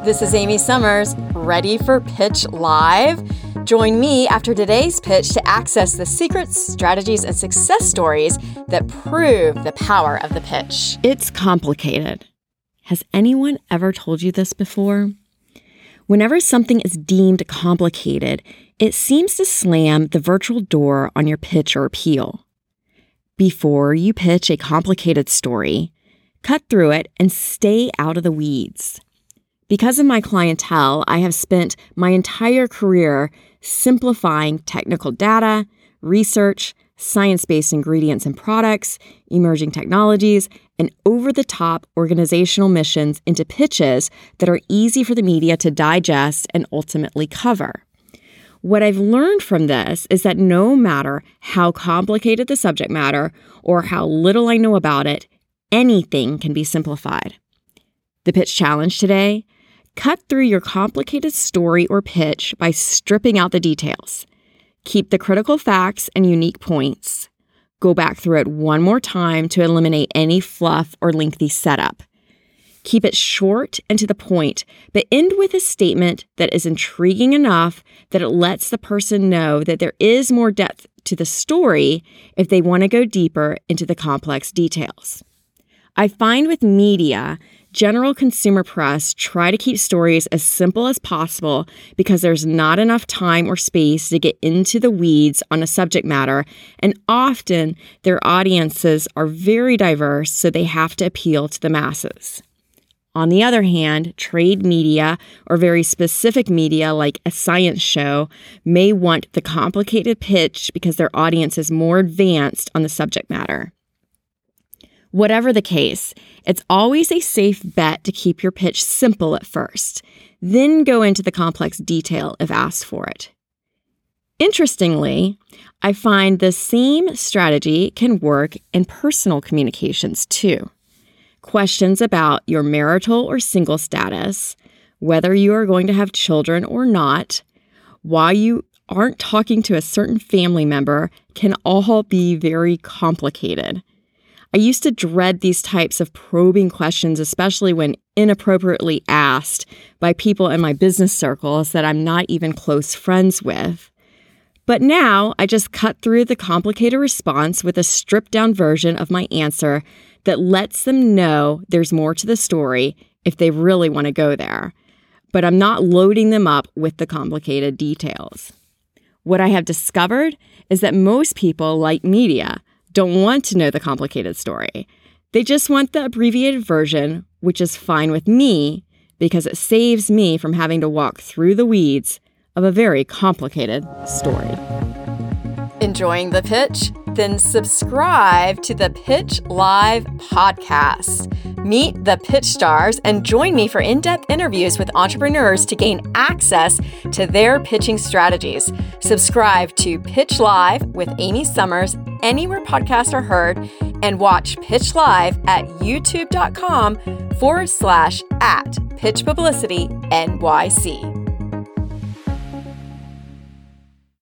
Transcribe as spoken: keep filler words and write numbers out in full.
This is Amy Summers, ready for Pitch Live? Join me after today's pitch to access the secrets, strategies, and success stories that prove the power of the pitch. It's complicated. Has anyone ever told you this before? Whenever something is deemed complicated, it seems to slam the virtual door on your pitch or appeal. Before you pitch a complicated story, cut through it and stay out of the weeds. Because of my clientele, I have spent my entire career simplifying technical data, research, science-based ingredients and products, emerging technologies, and over-the-top organizational missions into pitches that are easy for the media to digest and ultimately cover. What I've learned from this is that no matter how complicated the subject matter or how little I know about it, anything can be simplified. The pitch challenge today: cut through your complicated story or pitch by stripping out the details. Keep the critical facts and unique points. Go back through it one more time to eliminate any fluff or lengthy setup. Keep it short and to the point, but end with a statement that is intriguing enough that it lets the person know that there is more depth to the story if they want to go deeper into the complex details. I find with media, general consumer press try to keep stories as simple as possible because there's not enough time or space to get into the weeds on a subject matter, and often their audiences are very diverse, so they have to appeal to the masses. On the other hand, trade media or very specific media like a science show may want the complicated pitch because their audience is more advanced on the subject matter. Whatever the case, it's always a safe bet to keep your pitch simple at first, then go into the complex detail if asked for it. Interestingly, I find the same strategy can work in personal communications too. Questions about your marital or single status, whether you are going to have children or not, why you aren't talking to a certain family member can all be very complicated. I used to dread these types of probing questions, especially when inappropriately asked by people in my business circles that I'm not even close friends with. But now I just cut through the complicated response with a stripped-down version of my answer that lets them know there's more to the story if they really want to go there. But I'm not loading them up with the complicated details. What I have discovered is that most people, like media, don't want to know the complicated story. They just want the abbreviated version, which is fine with me because it saves me from having to walk through the weeds of a very complicated story. Enjoying the pitch? Then subscribe to the Pitch Live podcast. Meet the pitch stars and join me for in-depth interviews with entrepreneurs to gain access to their pitching strategies. Subscribe to Pitch Live with Amy Summers anywhere podcasts are heard, and watch Pitch Live at youtube.com forward slash at Pitch Publicity NYC.